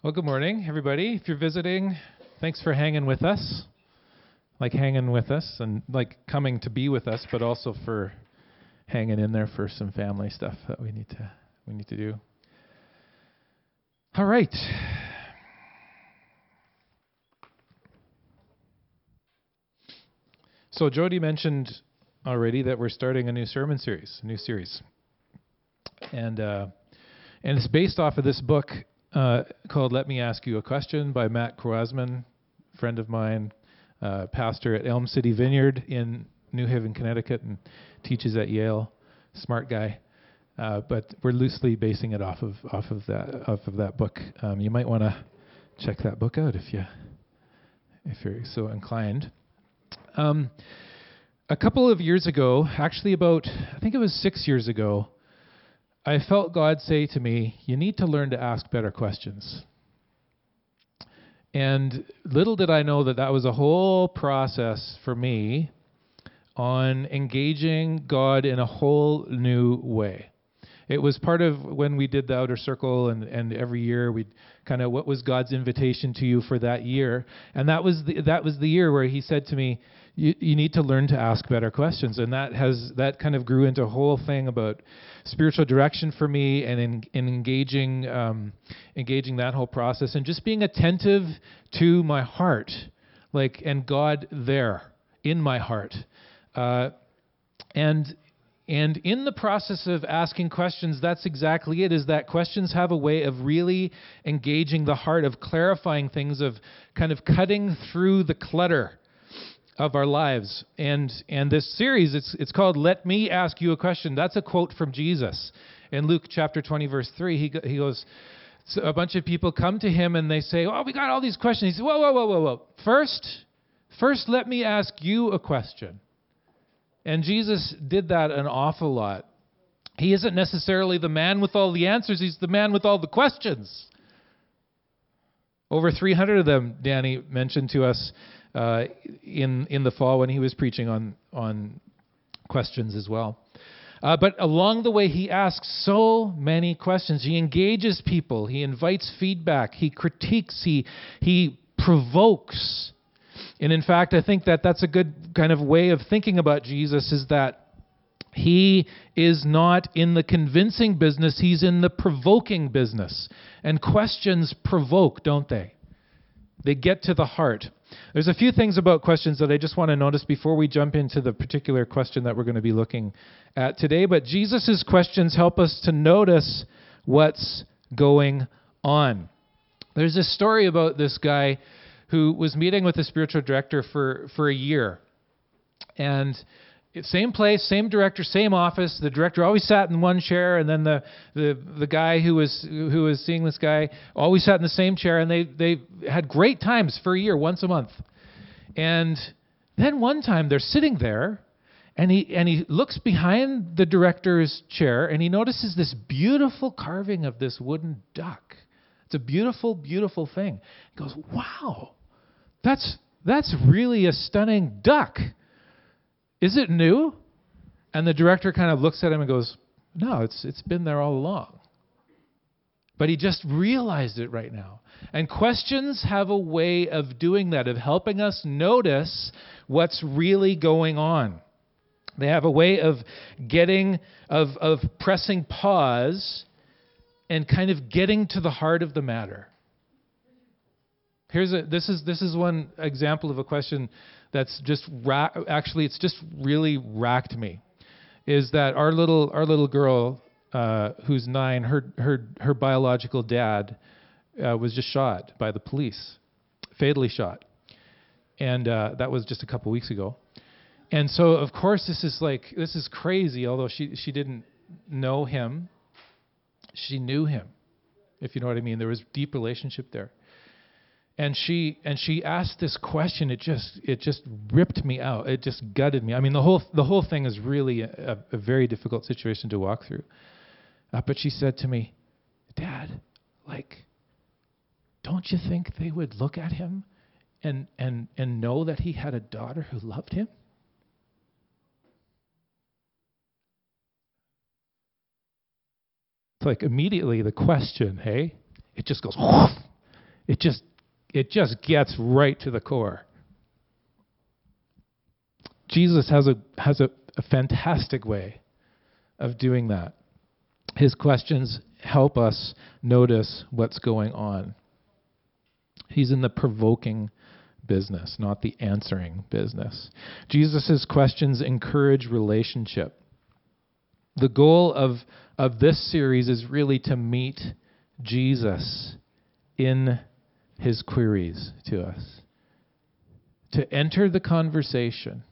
Well, good morning, everybody. If you're visiting, thanks for hanging with us. Like hanging with us and like coming to be with us, but also for hanging in there for some family stuff that we need to do. All right. So Jody mentioned already that we're starting a new sermon series, and it's based off of this book called "Let Me Ask You a Question" by Matt Croasman, friend of mine, pastor at Elm City Vineyard in New Haven, Connecticut, and teaches at Yale. Smart guy, but we're loosely basing it off of that book. You might want to check that book out if you're so inclined. A couple of years ago, actually I think it was 6 years ago, I felt God say to me, "You need to learn to ask better questions." And little did I know that was a whole process for me on engaging God in a whole new way. It was part of when we did the Outer Circle, and every year we'd kind of, what was God's invitation to you for that year? And that was the year where He said to me, you need to learn to ask better questions. And that kind of grew into a whole thing about spiritual direction for me, and in engaging that whole process, and just being attentive to my heart, and God there in my heart. And in the process of asking questions, that's exactly it, is that questions have a way of really engaging the heart, of clarifying things, of kind of cutting through the clutter of our lives. And this series, it's called "Let Me Ask You a Question." That's a quote from Jesus. In Luke chapter 20, verse 3, he goes, so a bunch of people come to Him and they say, "Oh, we got all these questions." He says, whoa. First, let me ask you a question. And Jesus did that an awful lot. He isn't necessarily the man with all the answers. He's the man with all the questions. Over 300 of them, Danny mentioned to us in the fall when he was preaching on questions as well. But along the way, he asks so many questions. He engages people. He invites feedback. He critiques. He provokes. And in fact, I think that's a good kind of way of thinking about Jesus, is that He is not in the convincing business. He's in the provoking business. And questions provoke, don't they? They get to the heart. There's a few things about questions that I just want to notice before we jump into the particular question that we're going to be looking at today. But Jesus' questions help us to notice what's going on. There's this story about this guy who was meeting with the spiritual director for a year. And same place, same director, same office. The director always sat in one chair, and then the guy who was seeing this guy always sat in the same chair, and they had great times for a year, once a month. And then one time they're sitting there, and he looks behind the director's chair, and he notices this beautiful carving of this wooden duck. It's a beautiful, beautiful thing. He goes, "Wow, that's really a stunning duck. Is it new?" And the director kind of looks at him and goes, "No, it's been there all along." But he just realized it right now. And questions have a way of doing that, of helping us notice what's really going on. They have a way of pressing pause and kind of getting to the heart of the matter. This is one example of a question that's just it's just really racked me. Is that our little girl who's 9, her biological dad was just shot by the police, fatally shot, and that was just a couple weeks ago. And so of course this is crazy. Although she didn't know him, she knew him, if you know what I mean. There was deep relationship there. And she asked this question. It just ripped me out. It just gutted me. I mean, the whole thing is really a very difficult situation to walk through. But she said to me, "Dad, don't you think they would look at him and know that he had a daughter who loved him?" It's like immediately the question, hey, it just goes whoosh, It just gets right to the core. Jesus has a fantastic way of doing that. His questions help us notice what's going on. He's in the provoking business, not the answering business. Jesus' questions encourage relationship. The goal of this series is really to meet Jesus in his queries to us. To enter the conversation.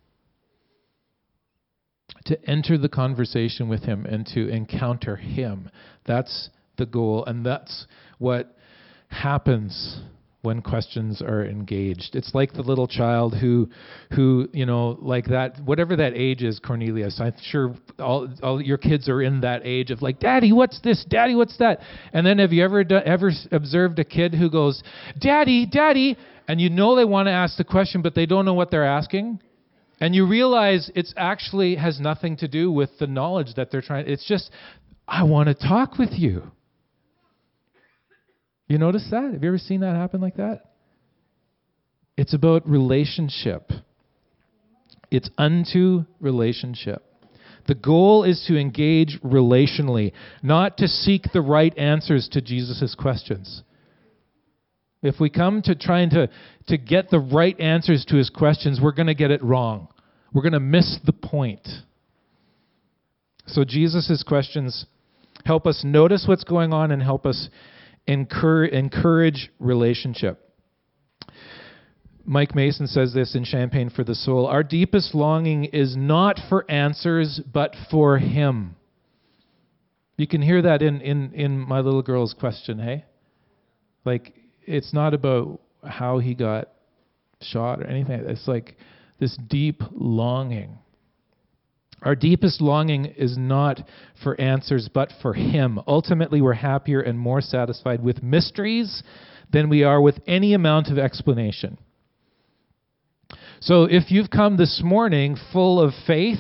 To enter the conversation with him and to encounter him. That's the goal, and that's what happens when questions are engaged. It's like the little child who like that, whatever that age is, Cornelius. I'm sure all your kids are in that age of like, Daddy, what's this? Daddy, what's that? And then have you ever observed a kid who goes, Daddy, Daddy, and you know they want to ask the question, but they don't know what they're asking? And you realize it's actually has nothing to do with the knowledge that they're trying. It's just, I want to talk with you. You notice that? Have you ever seen that happen like that? It's about relationship. It's unto relationship. The goal is to engage relationally, not to seek the right answers to Jesus' questions. If we come to trying to get the right answers to his questions, we're going to get it wrong. We're going to miss the point. So Jesus' questions help us notice what's going on and help us encourage relationship. Mike Mason says this in Champagne for the Soul. Our deepest longing is not for answers, but for him. You can hear that in my little girl's question, hey? Like, it's not about how he got shot or anything. It's like this deep longing. Our deepest longing is not for answers, but for him. Ultimately, we're happier and more satisfied with mysteries than we are with any amount of explanation. So if you've come this morning full of faith,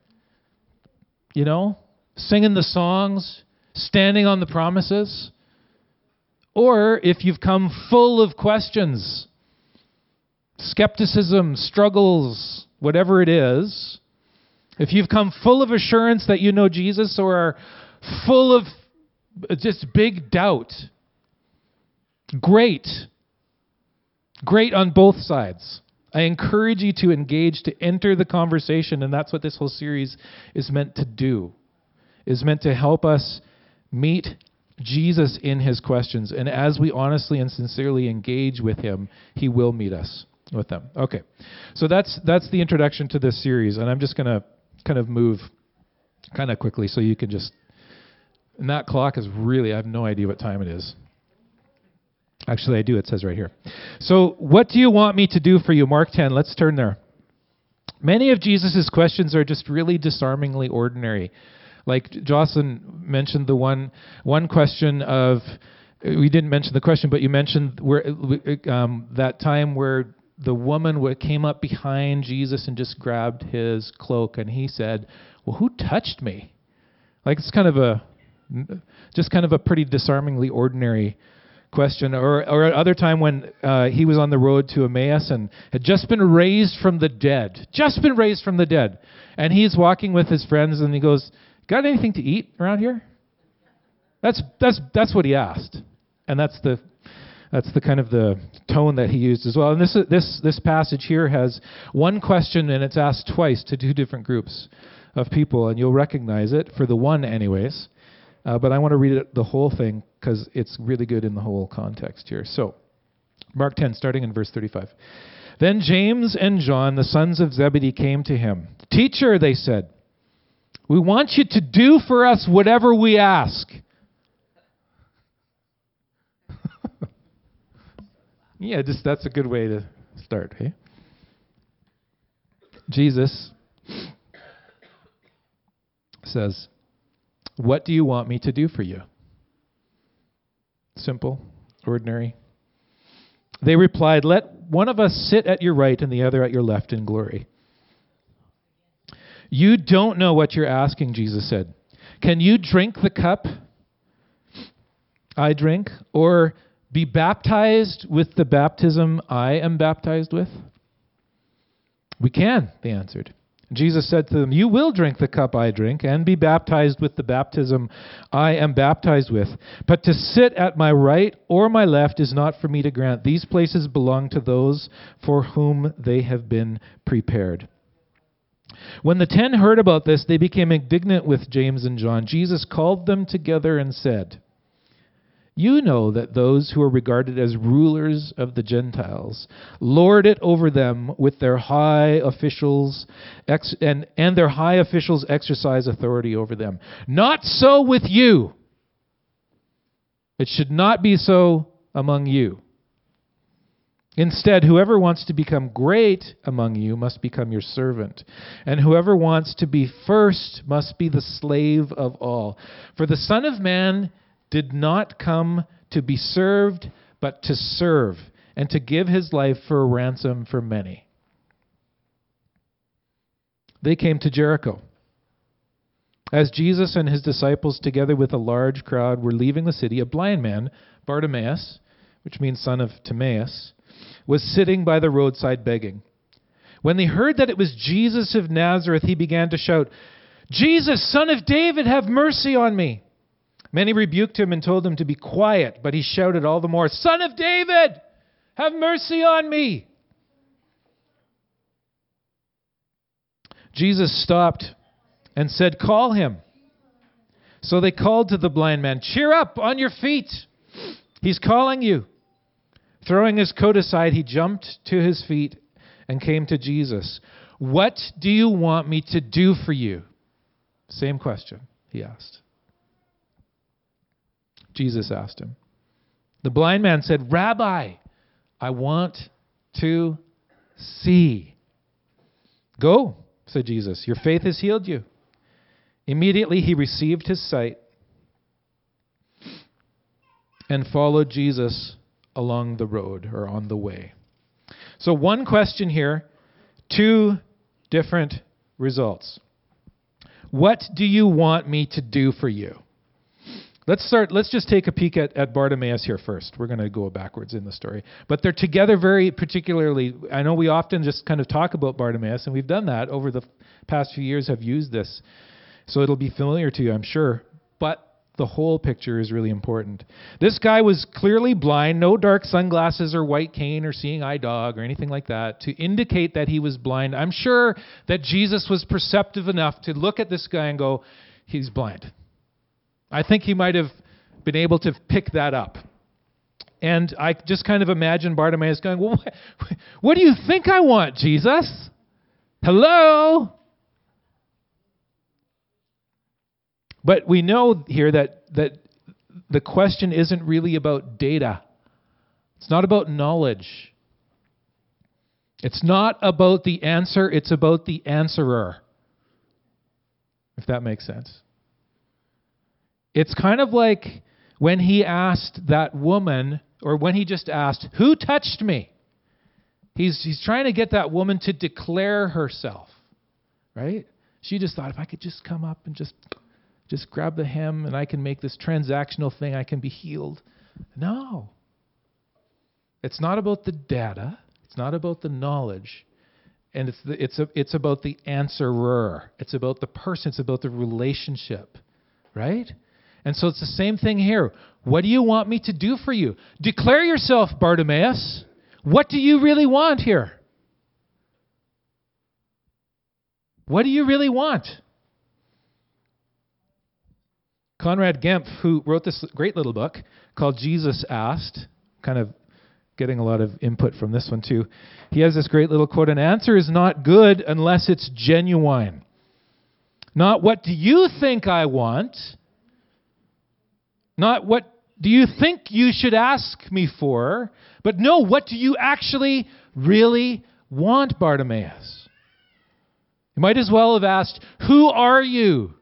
singing the songs, standing on the promises, or if you've come full of questions, skepticism, struggles, whatever it is, if you've come full of assurance that you know Jesus or are full of just big doubt, great on both sides. I encourage you to engage, to enter the conversation, and that's what this whole series is meant to do, is meant to help us meet Jesus in his questions. And as we honestly and sincerely engage with him, he will meet us with them. Okay, so that's the introduction to this series, and I'm just going to kind of move kind of quickly so you can just... And that clock is really... I have no idea what time it is. Actually, I do. It says right here. So, what do you want me to do for you? Mark 10. Let's turn there. Many of Jesus' questions are just really disarmingly ordinary. Like Jocelyn mentioned the one question of... We didn't mention the question, but you mentioned where that time where the woman came up behind Jesus and just grabbed his cloak, and he said, well, who touched me? Like, it's kind of a pretty disarmingly ordinary question. Or other time when he was on the road to Emmaus and had just been raised from the dead. And he's walking with his friends, and he goes, got anything to eat around here? That's what he asked. And that's the kind of the tone that he used as well. And this passage here has one question, and it's asked twice to two different groups of people, and you'll recognize it for the one anyways. But I want to read the whole thing because it's really good in the whole context here. So, Mark 10, starting in verse 35. Then James and John, the sons of Zebedee, came to him. Teacher, they said, we want you to do for us whatever we ask. Yeah, that's a good way to start, hey? Jesus says, what do you want me to do for you? Simple, ordinary. They replied, let one of us sit at your right and the other at your left in glory. You don't know what you're asking, Jesus said. Can you drink the cup I drink, or be baptized with the baptism I am baptized with? We can, they answered. Jesus said to them, you will drink the cup I drink and be baptized with the baptism I am baptized with. But to sit at my right or my left is not for me to grant. These places belong to those for whom they have been prepared. When the 10 heard about this, they became indignant with James and John. Jesus called them together and said, you know that those who are regarded as rulers of the Gentiles lord it over them with their high officials, and their high officials exercise authority over them. Not so with you. It should not be so among you. Instead, whoever wants to become great among you must become your servant, and whoever wants to be first must be the slave of all. For the Son of Man did not come to be served, but to serve, and to give his life for a ransom for many. They came to Jericho. As Jesus and his disciples, together with a large crowd, were leaving the city, a blind man, Bartimaeus, which means son of Timaeus, was sitting by the roadside begging. When they heard that it was Jesus of Nazareth, he began to shout, Jesus, Son of David, have mercy on me. Many rebuked him and told him to be quiet, but he shouted all the more, Son of David, have mercy on me. Jesus stopped and said, call him. So they called to the blind man, cheer up, on your feet. He's calling you. Throwing his coat aside, he jumped to his feet and came to Jesus. What do you want me to do for you? Same question he asked. Jesus asked him. The blind man said, Rabbi, I want to see. Go, said Jesus. Your faith has healed you. Immediately he received his sight and followed Jesus along the road or on the way. So one question here, two different results. What do you want me to do for you? Let's just take a peek at Bartimaeus here first. We're going to go backwards in the story. But they're together very particularly. I know we often just kind of talk about Bartimaeus, and we've done that over the past few years, have used this. So it'll be familiar to you, I'm sure. But the whole picture is really important. This guy was clearly blind, no dark sunglasses or white cane or seeing eye dog or anything like that to indicate that he was blind. I'm sure that Jesus was perceptive enough to look at this guy and go, he's blind. I think he might have been able to pick that up. And I just kind of imagine Bartimaeus going, well, what do you think I want, Jesus? Hello? But we know here that the question isn't really about data. It's not about knowledge. It's not about the answer. It's about the answerer. If that makes sense. It's kind of like when he asked that woman, or when he just asked, who touched me? He's trying to get that woman to declare herself, right? She just thought, if I could just come up and just grab the hem and I can make this transactional thing, I can be healed. No. It's not about the data. It's not about the knowledge. And it's about the answerer. It's about the person. It's about the relationship, right? And so it's the same thing here. What do you want me to do for you? Declare yourself, Bartimaeus. What do you really want here? What do you really want? Conrad Gempf, who wrote this great little book called Jesus Asked, kind of getting a lot of input from this one too. He has this great little quote, an answer is not good unless it's genuine. Not what do you think I want? Not what do you think you should ask me for? But no, what do you actually really want, Bartimaeus? You might as well have asked, who are you?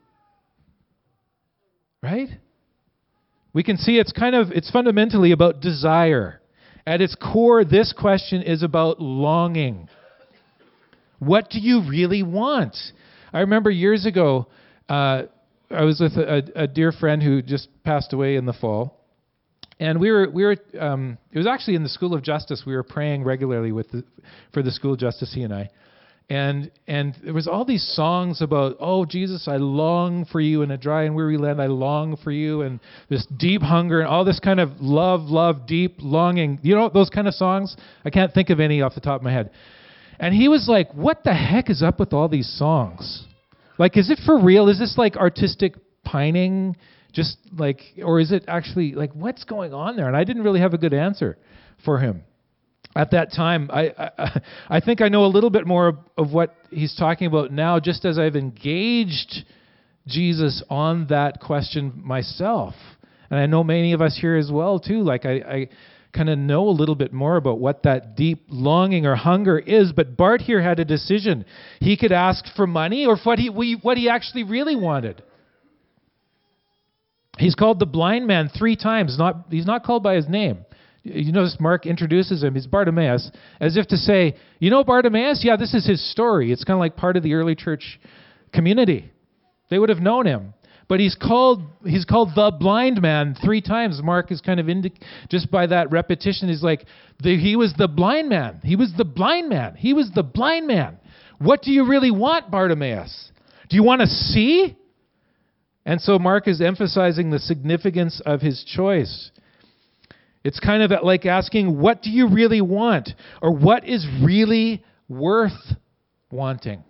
Right? We can see it's fundamentally about desire. At its core, this question is about longing. What do you really want? I remember years ago, I was with a dear friend who just passed away in the fall. And it was actually in the School of Justice. We were praying regularly for the School of Justice, he and I. And there was all these songs about, oh, Jesus, I long for you in a dry and weary land. I long for you, and this deep hunger and all this kind of love, deep longing. You know, those kind of songs? I can't think of any off the top of my head. And he was like, what the heck is up with all these songs? Like, is it for real? Is this like artistic pining? Just like, or is it actually like, what's going on there? And I didn't really have a good answer for him. At that time, I think I know a little bit more of what he's talking about now, just as I've engaged Jesus on that question myself. And I know many of us here as well, too. Like, I kind of know a little bit more about what that deep longing or hunger is. But Bart here had a decision. He could ask for money or what he actually really wanted. He's called the blind man 3 times. He's not called by his name. You notice Mark introduces him. He's Bartimaeus, as if to say, you know Bartimaeus? Yeah, this is his story. It's kind of like part of the early church community. They would have known him. But he's called the blind man 3 times. Mark is kind of just by that repetition, he's like, he was the blind man. He was the blind man. He was the blind man. What do you really want, Bartimaeus? Do you want to see? And so Mark is emphasizing the significance of his choice. It's kind of like asking, what do you really want? Or what is really worth wanting?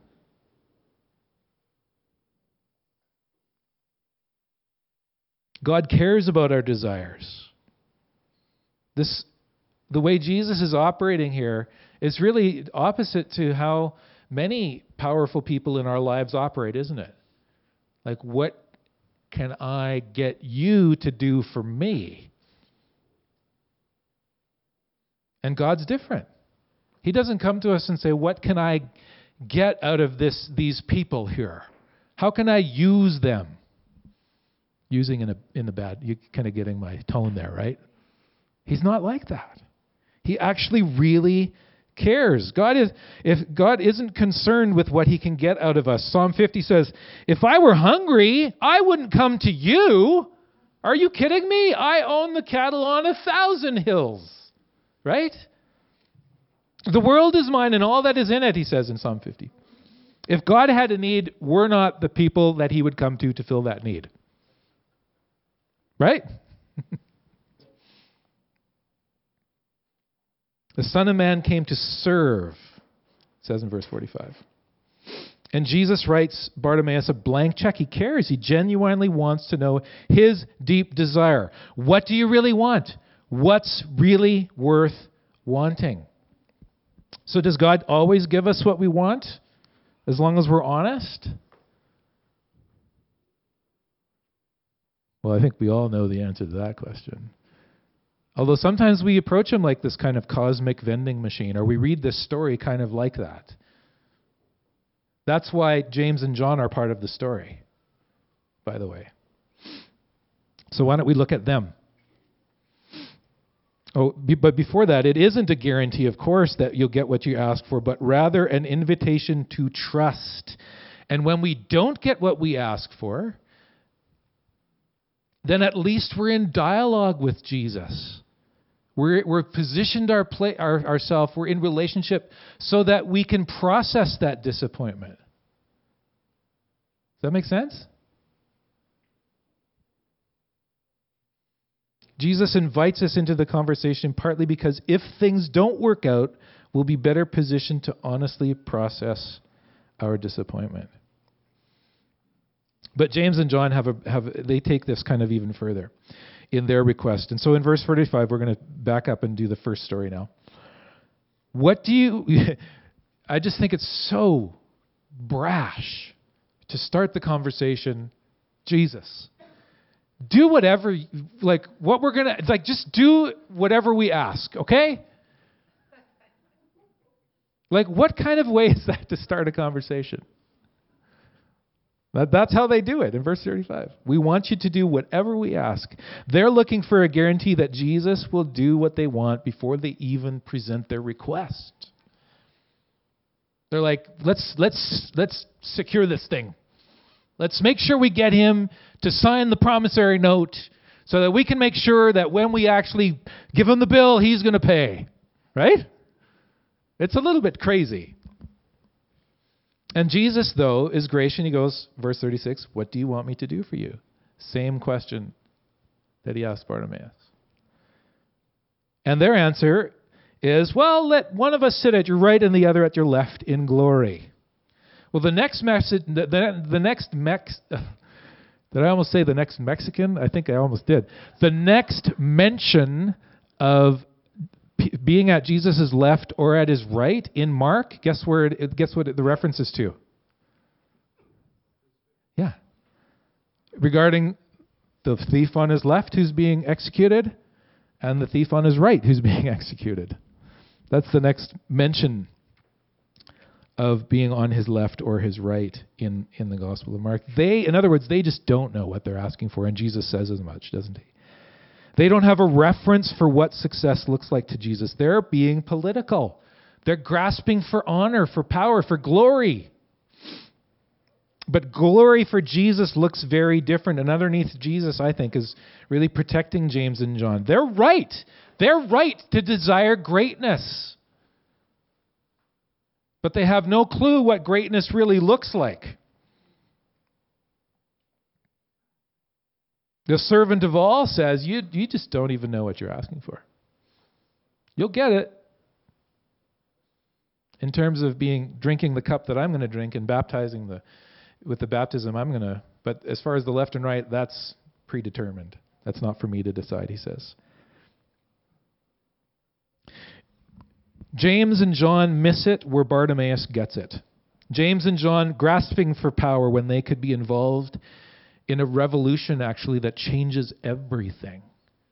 God cares about our desires. The way Jesus is operating here is really opposite to how many powerful people in our lives operate, isn't it? Like, what can I get you to do for me? And God's different. He doesn't come to us and say, what can I get out of these people here? How can I use them? Using in the bad, you're kind of getting my tone there, right? He's not like that. He actually really cares. If God isn't concerned with what he can get out of us. Psalm 50 says, if I were hungry, I wouldn't come to you. Are you kidding me? I own the cattle on 1,000 hills. Right? The world is mine and all that is in it, he says in Psalm 50. If God had a need, we're not the people that he would come to fill that need. Right? The Son of Man came to serve, it says in verse 45. And Jesus writes Bartimaeus a blank check. He cares. He genuinely wants to know his deep desire. What do you really want? What's really worth wanting? So does God always give us what we want as long as we're honest? Well, I think we all know the answer to that question. Although sometimes we approach him like this kind of cosmic vending machine, or we read this story kind of like that. That's why James and John are part of the story, by the way. So why don't we look at them? But before that, it isn't a guarantee, of course, that you'll get what you ask for, but rather an invitation to trust. And when we don't get what we ask for, then at least we're in dialogue with Jesus. We're positioned ourselves, we're in relationship so that we can process that disappointment. Does that make sense? Jesus invites us into the conversation partly because if things don't work out, we'll be better positioned to honestly process our disappointment. But James and John they take this kind of even further in their request. And so in verse 45, we're going to back up and do the first story now. I just think it's so brash to start the conversation, Jesus, do whatever, just do whatever we ask, okay? Like, what kind of way is that to start a conversation? That's how they do it in verse 35. We want you to do whatever we ask. They're looking for a guarantee that Jesus will do what they want before they even present their request. They're like, let's secure this thing. Let's make sure we get him to sign the promissory note so that we can make sure that when we actually give him the bill, he's going to pay. Right? It's a little bit crazy. And Jesus, though, is gracious. He goes, verse 36, what do you want me to do for you? Same question that he asked Bartimaeus. And their answer is, well, let one of us sit at your right and the other at your left in glory. Well, the next message, did I almost say the next Mexican? I think I almost did. The next mention of being at Jesus' left or at his right in Mark, guess what the reference is to? Yeah. Regarding the thief on his left who's being executed and the thief on his right who's being executed. That's the next mention of being on his left or his right in the Gospel of Mark. In other words, they just don't know what they're asking for, and Jesus says as much, doesn't he? They don't have a reference for what success looks like to Jesus. They're being political. They're grasping for honor, for power, for glory. But glory for Jesus looks very different. And underneath Jesus, I think, is really protecting James and John. They're right. They're right to desire greatness. But they have no clue what greatness really looks like. The servant of all says, you just don't even know what you're asking for. You'll get it. In terms of drinking the cup that I'm going to drink and baptizing with the baptism I'm going to. But as far as the left and right, that's predetermined. That's not for me to decide, he says. James and John miss it where Bartimaeus gets it. James and John grasping for power when they could be involved in a revolution, actually, that changes everything.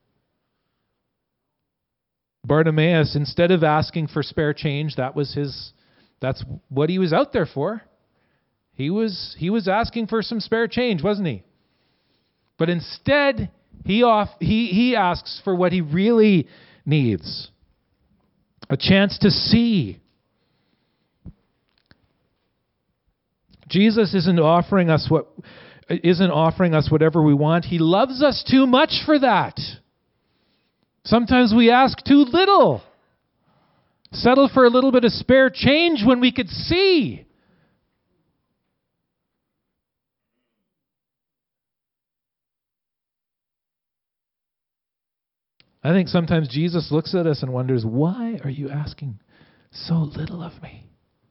Bartimaeus, instead of asking for spare change, that's what he was out there for. He was asking for some spare change, wasn't he? But instead, he asks for what he really needs. A chance to see. Jesus isn't offering us whatever we want. He loves us too much for that. Sometimes we ask too little. Settle for a little bit of spare change when we could see. I think sometimes Jesus looks at us and wonders, why are you asking so little of me?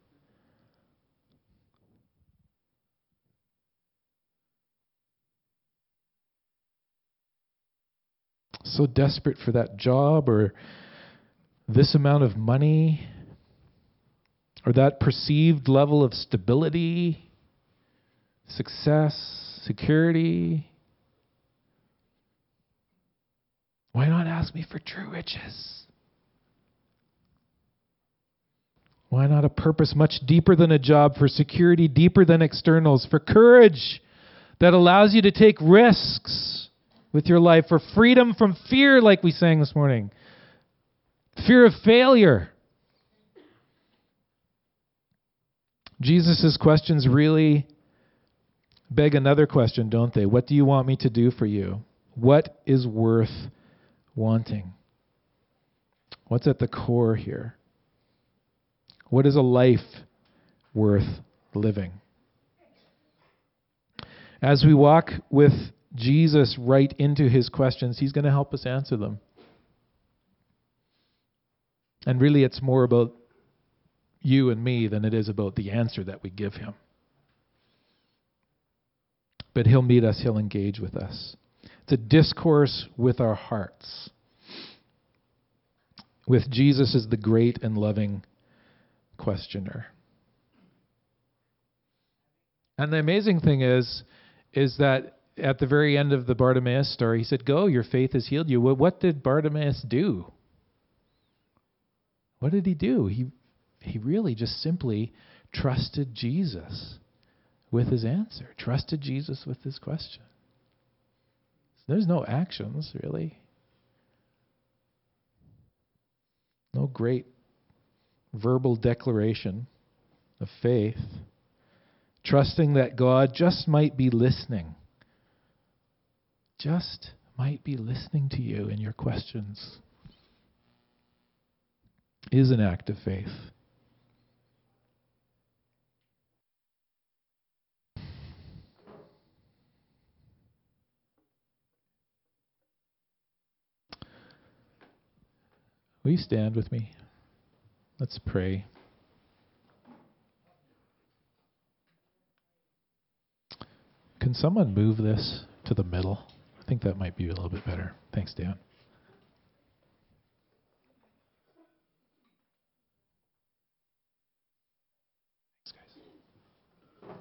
So desperate for that job or this amount of money or that perceived level of stability, success, security. Why not ask me for true riches? Why not a purpose much deeper than a job, for security deeper than externals, for courage that allows you to take risks with your life, for freedom from fear, like we sang this morning. Fear of failure. Jesus' questions really beg another question, don't they? What do you want me to do for you? What is worth wanting? What's at the core here? What is a life worth living? As we walk with Jesus right into his questions, he's going to help us answer them. And really, it's more about you and me than it is about the answer that we give him. But he'll meet us, he'll engage with us. It's a discourse with our hearts. With Jesus as the great and loving questioner. And the amazing thing is that at the very end of the Bartimaeus story, he said, go, your faith has healed you. Well, what did Bartimaeus do? What did he do? He really just simply trusted Jesus with his answer, trusted Jesus with his question. There's no actions, really. No great verbal declaration of faith. Trusting that God just might be listening. Just might be listening to you in your questions is an act of faith. Will you stand with me? Let's pray. Can someone move this to the middle? I think that might be a little bit better. Thanks, Dan. Thanks, guys.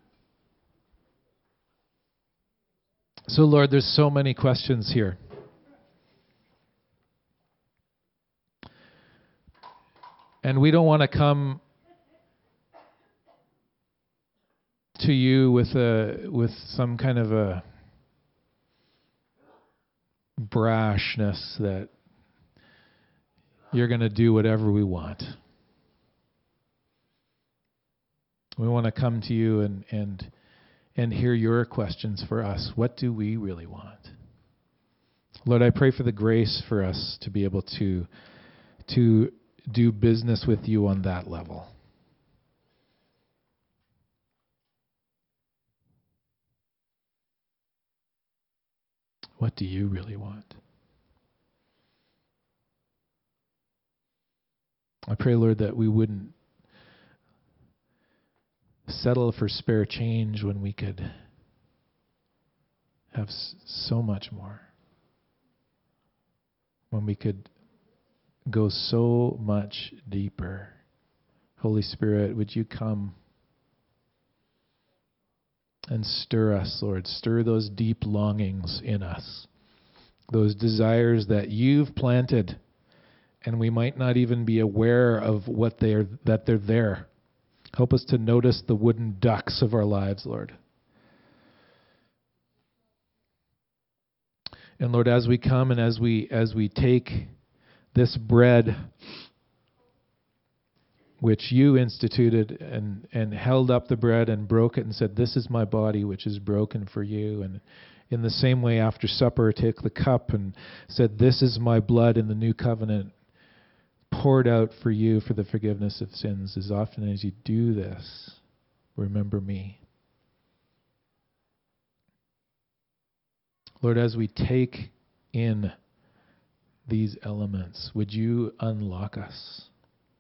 So, Lord, there's so many questions here. And we don't want to come to you with some kind of a brashness that you're going to do whatever we want. We want to come to you and hear your questions for us. What do we really want? Lord, I pray for the grace for us to be able to do business with you on that level. What do you really want? I pray, Lord, that we wouldn't settle for spare change when we could have so much more. When we could go so much deeper. Holy Spirit, would you come and stir us, Lord. Stir those deep longings in us. Those desires that you've planted and we might not even be aware of that they're there. Help us to notice the wooden ducks of our lives, Lord. And Lord, as we come and as we take this bread which you instituted and held up the bread and broke it and said, "This is my body which is broken for you." And in the same way, after supper, take the cup and said, "This is my blood in the new covenant, poured out for you for the forgiveness of sins." As often as you do this, remember me. Lord, as we take in these elements, would you unlock us?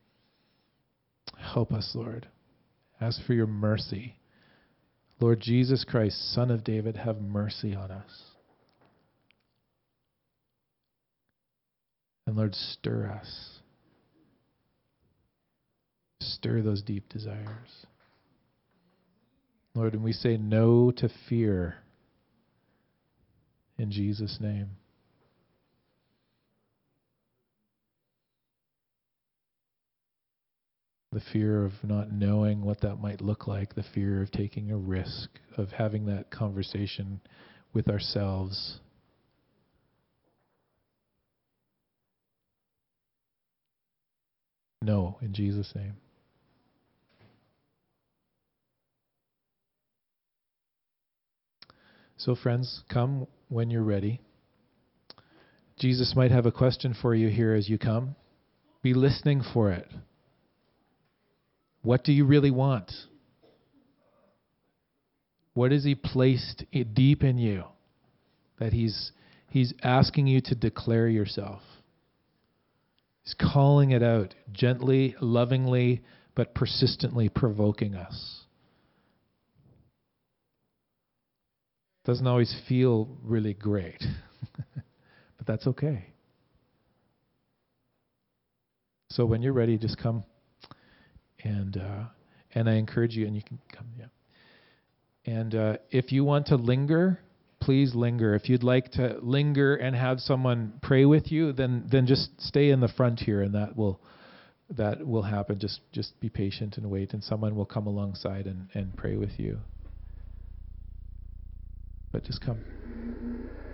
Help us, Lord. Ask for your mercy. Lord Jesus Christ, Son of David, have mercy on us. And Lord, stir us. Stir those deep desires. Lord, and we say no to fear in Jesus' name. The fear of not knowing what that might look like, the fear of taking a risk, of having that conversation with ourselves. No, in Jesus' name. So friends, come when you're ready. Jesus might have a question for you here as you come. Be listening for it. What do you really want? What has he placed deep in you that he's asking you to declare yourself? He's calling it out gently, lovingly, but persistently provoking us. Doesn't always feel really great, but that's okay. So when you're ready, just come. And I encourage you, and you can come, yeah. And if you want to linger, please linger. If you'd like to linger and have someone pray with you, then just stay in the front here, and that will happen. Just be patient and wait, and someone will come alongside and pray with you. But just come.